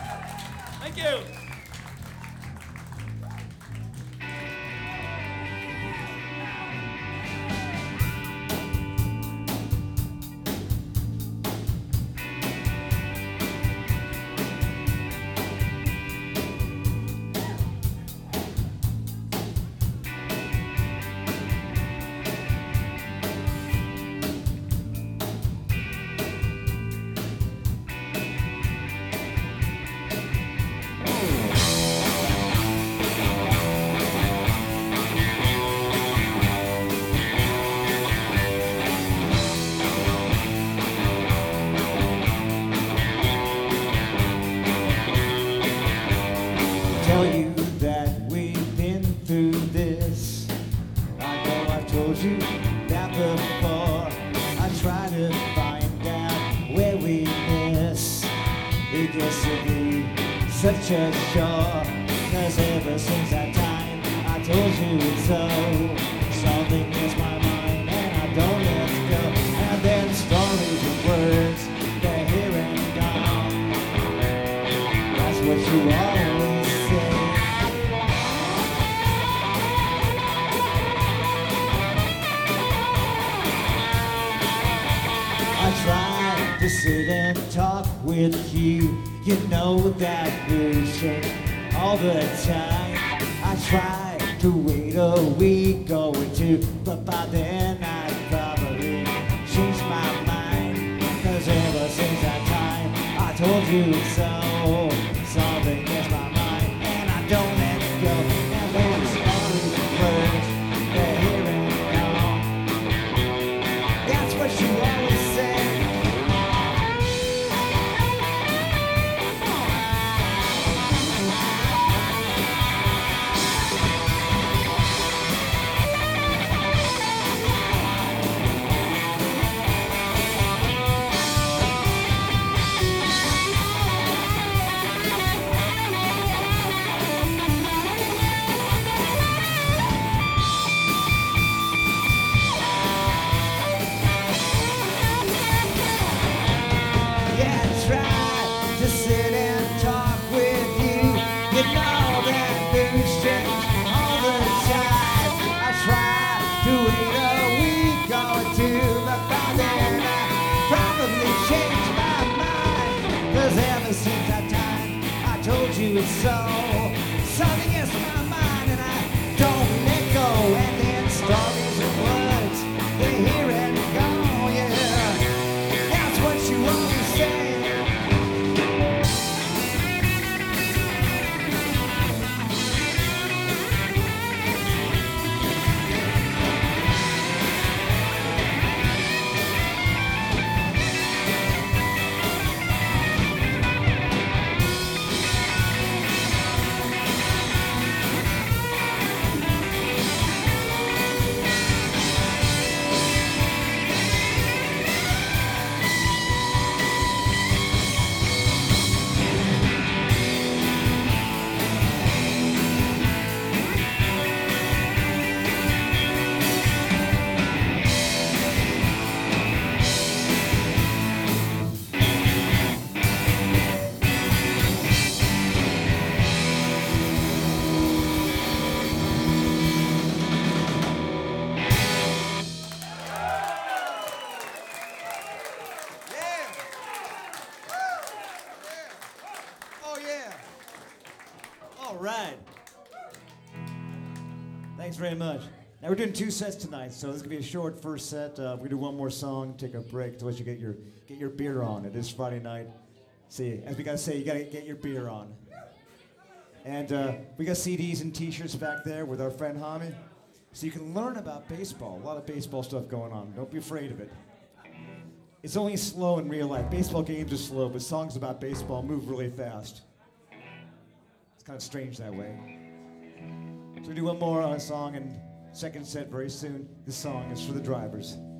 Thank you. Tell you that we've been through this. I know I've told you that before. I try to find out where we miss. We disagree, such a chore. 'Cause ever since that time I told you so, something is my mind and I don't let go. And then stories and words, they're here and gone. That's what you always say. I try to sit and talk with you. You know that we change all the time. I try to wait a week or two, but by then I probably changed my mind. 'Cause ever since that time I told you so, something is my mind and I don't let it go. And then stories and words, they're here and gone. That's what you always say. Yeah, I try to sit and talk with you. You know that things change all the time. I try to wait a week or two, but by then I probably changed my mind. 'Cause ever since that time I told you it's so, something is my mind and I don't let go. And then stories and words, they're here and gone, yeah. That's what you always say. Oh yeah. All right. Thanks very much. Now we're doing 2 sets tonight, so this is gonna be a short first set. We're gonna do one more song, take a break to let you get your beer on. It is Friday night. See, as we gotta say, you gotta get your beer on. And we got CDs and T-shirts back there with our friend Hami, so you can learn about baseball. A lot of baseball stuff going on. Don't be afraid of it. It's only slow in real life. Baseball games are slow, but songs about baseball move really fast. It's kind of strange that way. So we do one more song and second set very soon. This song is for the drivers.